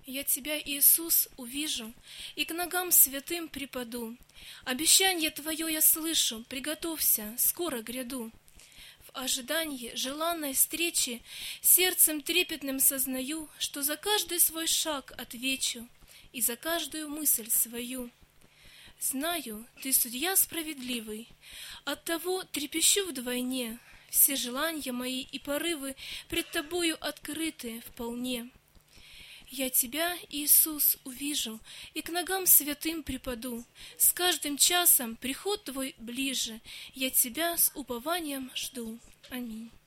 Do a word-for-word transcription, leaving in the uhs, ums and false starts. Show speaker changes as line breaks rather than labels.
Я Тебя, Иисус, увижу и к ногам святым припаду. Обещанье Твое я слышу, приготовься, скоро гряду. В ожидании желанной встречи сердцем трепетным сознаю, что за каждый свой шаг отвечу и за каждую мысль свою. Знаю, Ты судья справедливый, оттого трепещу вдвойне. Все желания мои и порывы пред Тобою открыты вполне. Я Тебя, Иисус, увижу и к ногам святым припаду. С каждым часом приход Твой ближе, я Тебя с упованием жду. Аминь.